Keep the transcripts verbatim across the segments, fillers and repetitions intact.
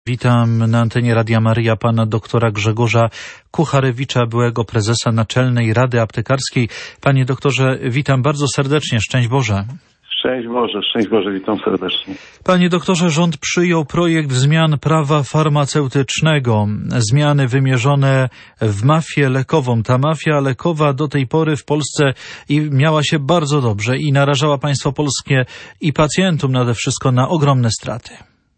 Witam na antenie Radia Maryja pana doktora Grzegorza Kucharewicza, byłego prezesa Naczelnej Rady Aptekarskiej. Panie doktorze, witam bardzo serdecznie. Szczęść Boże. Szczęść Boże, szczęść Boże, witam serdecznie. Panie doktorze, rząd przyjął projekt zmian prawa farmaceutycznego. Zmiany wymierzone w mafię lekową. Ta mafia lekowa do tej pory w Polsce i miała się bardzo dobrze i narażała państwo polskie i pacjentom nade wszystko na ogromne straty.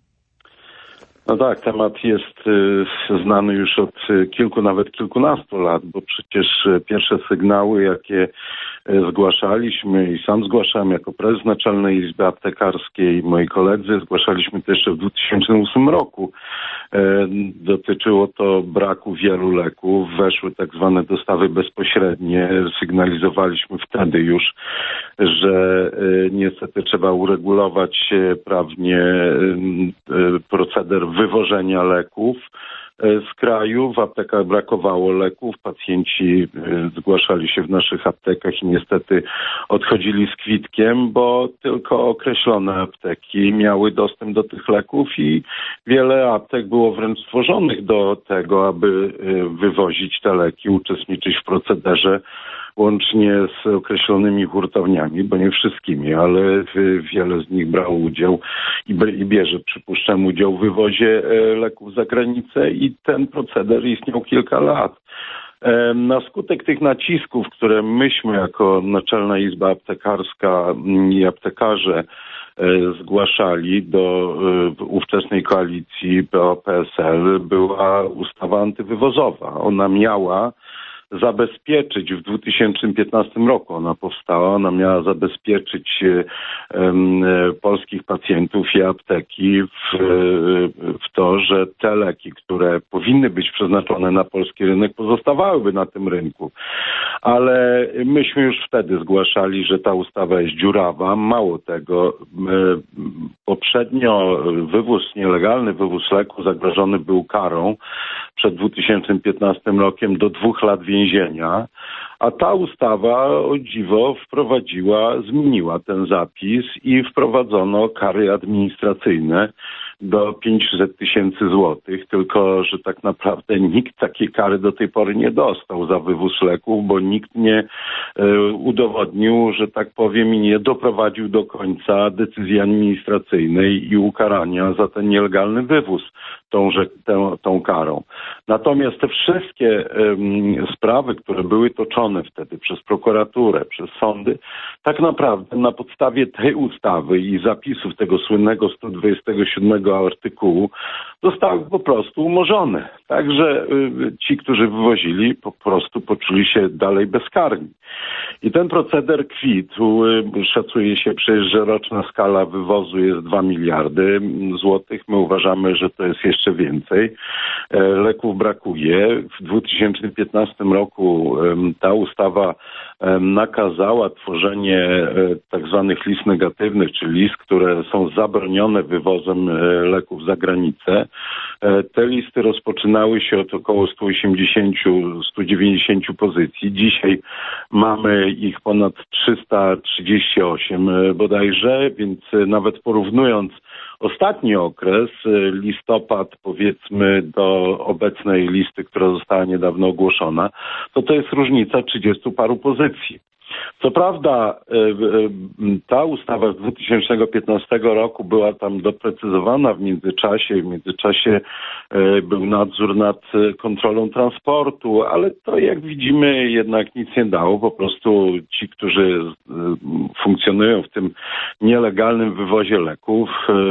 No tak, temat jest y, znany już od y, kilku, nawet kilkunastu lat, bo przecież y, pierwsze sygnały, jakie y, zgłaszaliśmy i sam zgłaszałem jako prezes Naczelnej Izby Aptekarskiej, moi koledzy zgłaszaliśmy to jeszcze w dwa tysiące ósmym roku. Y, dotyczyło to braku wielu leków, weszły tak zwane dostawy bezpośrednie. Sygnalizowaliśmy wtedy już, że y, niestety trzeba uregulować y, prawnie y, y, proceder wywożenia leków z kraju. W aptekach brakowało leków, pacjenci zgłaszali się w naszych aptekach i niestety odchodzili z kwitkiem, bo tylko określone apteki miały dostęp do tych leków i wiele aptek było wręcz stworzonych do tego, aby wywozić te leki, uczestniczyć w procederze łącznie z określonymi hurtowniami, bo nie wszystkimi, ale wiele z nich brało udział i bierze, przypuszczam, udział w wywozie leków za granicę i ten proceder istniał kilka lat. Na skutek tych nacisków, które myśmy jako Naczelna Izba Aptekarska i aptekarze zgłaszali do ówczesnej koalicji P O P S L, była ustawa antywywozowa. Ona miała zabezpieczyć w dwa tysiące piętnastym roku, ona powstała, ona miała zabezpieczyć um, polskich pacjentów i apteki w, w to, że te leki, które powinny być przeznaczone na polski rynek, pozostawałyby na tym rynku. Ale myśmy już wtedy zgłaszali, że ta ustawa jest dziurawa. Mało tego, poprzednio wywóz, nielegalny wywóz leku zagrożony był karą przed dwa tysiące piętnastym rokiem do dwóch lat więzienia, a ta ustawa, o dziwo, wprowadziła, zmieniła ten zapis i wprowadzono kary administracyjne do pięćset tysięcy złotych, tylko że tak naprawdę nikt takiej kary do tej pory nie dostał za wywóz leków, bo nikt nie e, udowodnił, że tak powiem, i nie doprowadził do końca decyzji administracyjnej i ukarania za ten nielegalny wywóz tąże, tę, tą karą. Natomiast te wszystkie um, sprawy, które były toczone wtedy przez prokuraturę, przez sądy, tak naprawdę na podstawie tej ustawy i zapisów tego słynnego sto dwudziestego siódmego artykułu zostały po prostu umorzone. Także y, ci, którzy wywozili, po prostu poczuli się dalej bezkarni. I ten proceder kwitł. Y, szacuje się przecież, że roczna skala wywozu jest dwa miliardy złotych. My uważamy, że to jest jeszcze więcej. E, leków brakuje. W dwa tysiące piętnastym roku y, ta ustawa y, nakazała tworzenie y, tak zwanych list negatywnych, czyli list, które są zabronione wywozem y, leków za granicę. Te listy rozpoczynały się od około sto osiemdziesiąt do stu dziewięćdziesięciu pozycji. Dzisiaj mamy ich ponad trzysta trzydzieści osiem bodajże, więc nawet porównując ostatni okres, listopad powiedzmy do obecnej listy, która została niedawno ogłoszona, to to jest różnica trzydziestu paru pozycji. Co prawda ta ustawa z dwa tysiące piętnastego roku była tam doprecyzowana w międzyczasie. W międzyczasie był nadzór nad kontrolą transportu, ale to jak widzimy jednak nic nie dało. Po prostu ci, którzy funkcjonują w tym nielegalnym wywozie leków,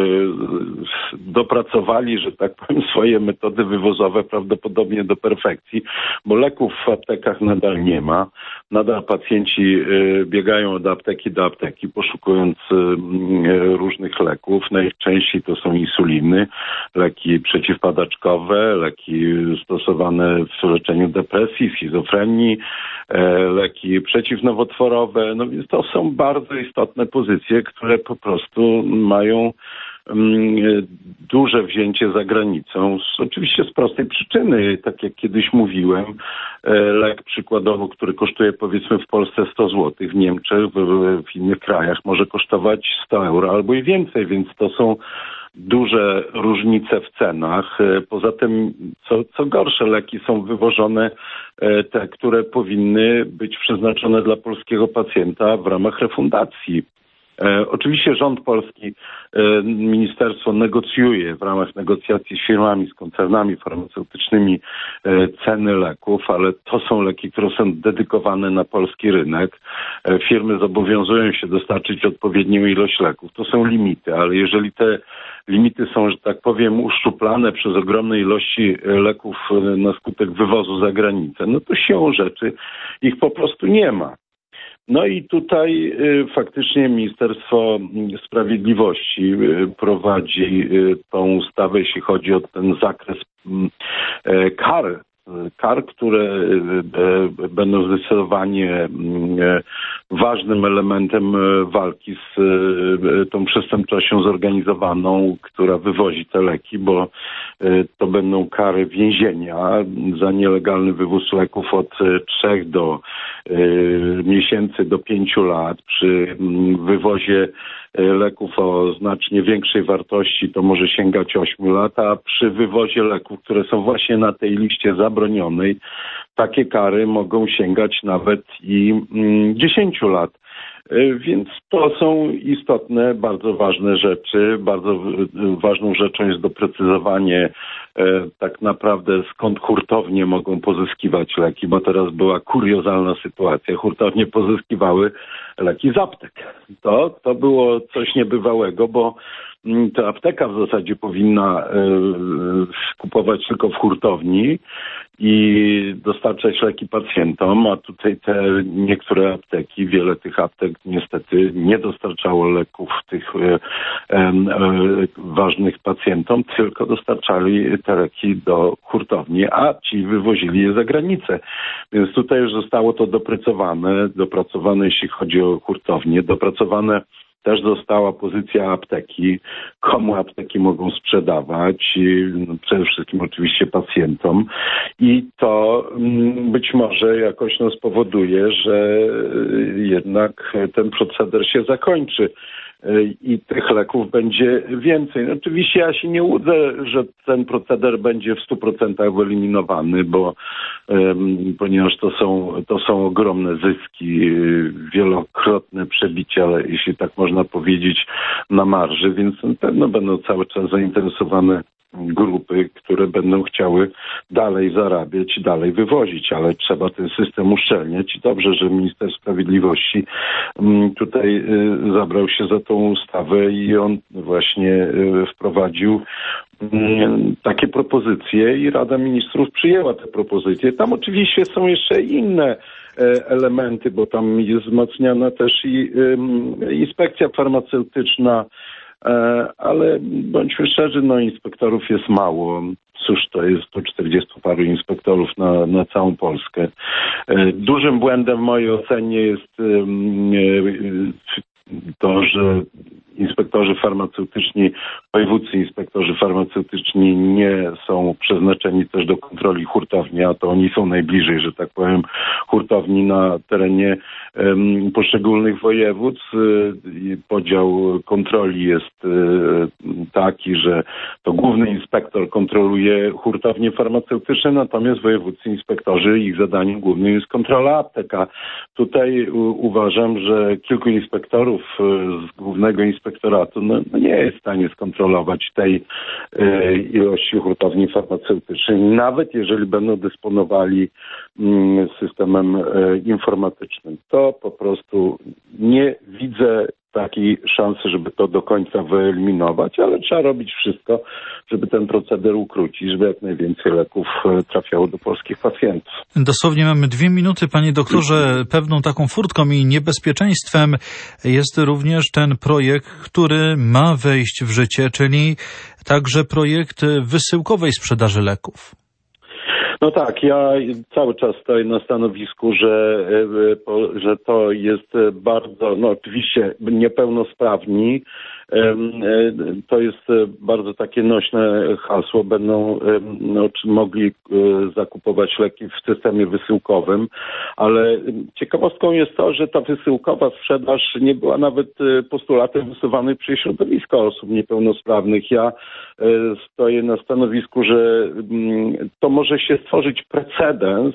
dopracowali, że tak powiem, swoje metody wywozowe prawdopodobnie do perfekcji, bo leków w aptekach nadal nie ma. Nadal pacjenci biegają od apteki do apteki, poszukując różnych leków. Najczęściej to są insuliny, leki przeciwpadaczkowe, leki stosowane w leczeniu depresji, schizofrenii, leki przeciwnowotworowe. No więc to są bardzo istotne pozycje, które po prostu mają duże wzięcie za granicą, z, oczywiście z prostej przyczyny, tak jak kiedyś mówiłem, lek przykładowo, który kosztuje powiedzmy w Polsce sto złotych, w Niemczech, w, w innych krajach może kosztować sto euro albo i więcej, więc to są duże różnice w cenach. Poza tym, co, co gorsze, leki są wywożone te, które powinny być przeznaczone dla polskiego pacjenta w ramach refundacji. E, oczywiście rząd polski, e, ministerstwo negocjuje w ramach negocjacji z firmami, z koncernami farmaceutycznymi e, ceny leków, ale to są leki, które są dedykowane na polski rynek. E, firmy zobowiązują się dostarczyć odpowiednią ilość leków. To są limity, ale jeżeli te limity są, że tak powiem, uszczuplane przez ogromne ilości leków na skutek wywozu za granicę, no to siłą rzeczy ich po prostu nie ma. No i tutaj y, faktycznie Ministerstwo Sprawiedliwości y, prowadzi y, tą ustawę, jeśli chodzi o ten zakres y, kar, kar, które y, y, będą zdecydowanie y, ważnym elementem walki z y, tą przestępczością zorganizowaną, która wywozi te leki, bo y, to będą kary więzienia za nielegalny wywóz leków od trzech do y, miesięcy do pięciu lat. Przy wywozie leków o znacznie większej wartości to może sięgać ośmiu lat, a przy wywozie leków, które są właśnie na tej liście zabronionej, takie kary mogą sięgać nawet i dziesięciu lat. Więc to są istotne, bardzo ważne rzeczy. Bardzo ważną rzeczą jest doprecyzowanie tak naprawdę skąd hurtownie mogą pozyskiwać leki, bo teraz była kuriozalna sytuacja. Hurtownie pozyskiwały leki z aptek. To, to było coś niebywałego, bo to apteka w zasadzie powinna kupować tylko w hurtowni i dostarczać leki pacjentom, a tutaj te niektóre apteki, wiele tych aptek niestety nie dostarczało leków tych e, e, ważnych pacjentom, tylko dostarczali te leki do hurtowni, a ci wywozili je za granicę. Więc tutaj już zostało to dopracowane, dopracowane jeśli chodzi o hurtownie, dopracowane też została pozycja apteki, komu apteki mogą sprzedawać, no przede wszystkim oczywiście pacjentom i to być może jakoś no, spowoduje, że jednak ten proceder się zakończy i tych leków będzie więcej. No, oczywiście ja się nie łudzę, że ten proceder będzie w stu procentach wyeliminowany, bo um, ponieważ to są, to są ogromne zyski, wielokrotne przebicia, jeśli tak można powiedzieć, na marży, więc na pewno będą cały czas zainteresowane grupy, które będą chciały dalej zarabiać i dalej wywozić, ale trzeba ten system uszczelniać i dobrze, że minister sprawiedliwości tutaj zabrał się za tą ustawę i on właśnie wprowadził takie propozycje i Rada Ministrów przyjęła te propozycje. Tam oczywiście są jeszcze inne elementy, bo tam jest wzmacniana też i inspekcja farmaceutyczna, ale bądźmy szczerzy, no inspektorów jest mało. Cóż, to jest sto czterdziestu paru inspektorów na, na całą Polskę. Dużym błędem w mojej ocenie jest to, że inspektorzy farmaceutyczni, wojewódzcy inspektorzy farmaceutyczni nie są przeznaczeni też do kontroli hurtowni, a to oni są najbliżej, że tak powiem, hurtowni na terenie um, poszczególnych województw. Podział kontroli jest um, taki, że to główny inspektor kontroluje hurtownie farmaceutyczne, natomiast wojewódzcy inspektorzy, ich zadaniem głównym jest kontrola apteka. Tutaj u, uważam, że kilku inspektorów z głównego inspektoratu no, no nie jest w stanie skontrolować tej e, ilości hurtowni farmaceutycznych, nawet jeżeli będą dysponowali mm, systemem e, informatycznym. To po prostu nie widzę takiej szansy, żeby to do końca wyeliminować, ale trzeba robić wszystko, żeby ten proceder ukrócić, żeby jak najwięcej leków trafiało do polskich pacjentów. Dosłownie mamy dwie minuty, panie doktorze. Pewną taką furtką i niebezpieczeństwem jest również ten projekt, który ma wejść w życie, czyli także projekt wysyłkowej sprzedaży leków. No tak, ja cały czas stoję na stanowisku, że, że to jest bardzo, no oczywiście niepełnosprawni To jest bardzo takie nośne hasło. Będą no, mogli zakupować leki w systemie wysyłkowym, ale ciekawostką jest to, że ta wysyłkowa sprzedaż nie była nawet postulatem wysuwanym przez środowisko osób niepełnosprawnych. Ja stoję na stanowisku, że to może się stworzyć precedens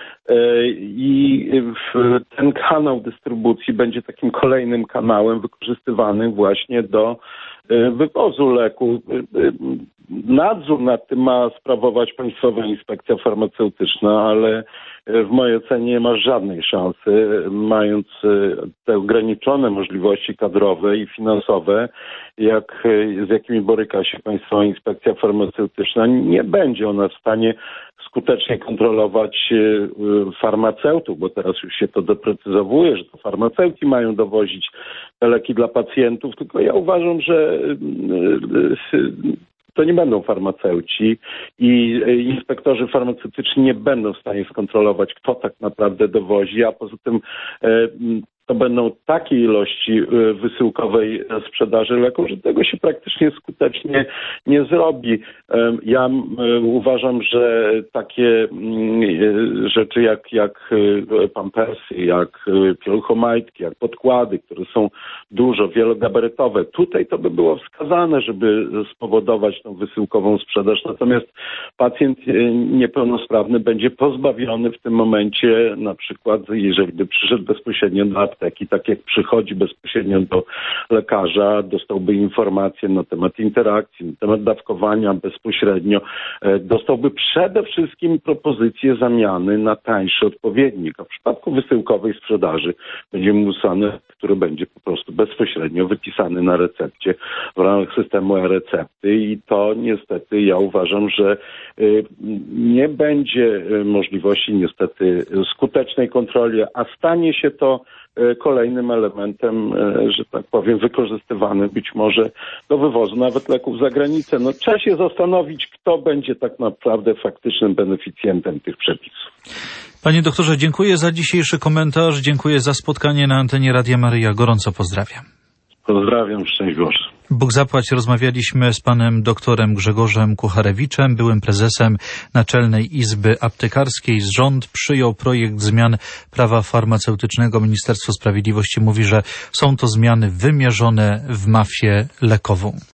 i ten kanał dystrybucji będzie takim kolejnym kanałem wykorzystywanym właśnie do wywozu leku. Nadzór nad tym ma sprawować Państwowa Inspekcja Farmaceutyczna, ale w mojej ocenie nie ma żadnej szansy, mając te ograniczone możliwości kadrowe i finansowe, jak, z jakimi boryka się Państwowa Inspekcja Farmaceutyczna. Nie będzie ona w stanie skutecznie kontrolować farmaceutów, bo teraz już się to doprecyzowuje, że to farmaceuci mają dowozić te leki dla pacjentów, tylko ja uważam, że to nie będą farmaceuci i inspektorzy farmaceutyczni nie będą w stanie skontrolować, kto tak naprawdę dowozi, a poza tym to będą takie ilości wysyłkowej sprzedaży leków, że tego się praktycznie skutecznie nie zrobi. Ja uważam, że takie rzeczy jak, jak pampersy, jak pieluchomajtki, jak podkłady, które są dużo, wielogabarytowe, tutaj to by było wskazane, żeby spowodować tą wysyłkową sprzedaż. Natomiast pacjent niepełnosprawny będzie pozbawiony w tym momencie, na przykład jeżeli by przyszedł bezpośrednio do apteki, tak jak przychodzi bezpośrednio do lekarza, dostałby informacje na temat interakcji, na temat dawkowania bezpośrednio, dostałby przede wszystkim propozycję zamiany na tańszy odpowiednik, a w przypadku wysyłkowej sprzedaży będzie mu wysłany, który będzie po prostu bezpośrednio wypisany na recepcie w ramach systemu e-recepty i to niestety ja uważam, że nie będzie możliwości niestety skutecznej kontroli, a stanie się to kolejnym elementem, że tak powiem, wykorzystywany być może do wywozu nawet leków za granicę. No, trzeba się zastanowić, kto będzie tak naprawdę faktycznym beneficjentem tych przepisów. Panie doktorze, dziękuję za dzisiejszy komentarz, dziękuję za spotkanie na antenie Radia Maryja. Gorąco pozdrawiam. Pozdrawiam, szczęść Boże. Bóg zapłać, rozmawialiśmy z panem doktorem Grzegorzem Kucharewiczem, byłym prezesem Naczelnej Izby Aptekarskiej. Rząd przyjął projekt zmian prawa farmaceutycznego. Ministerstwo Sprawiedliwości mówi, że są to zmiany wymierzone w mafię lekową.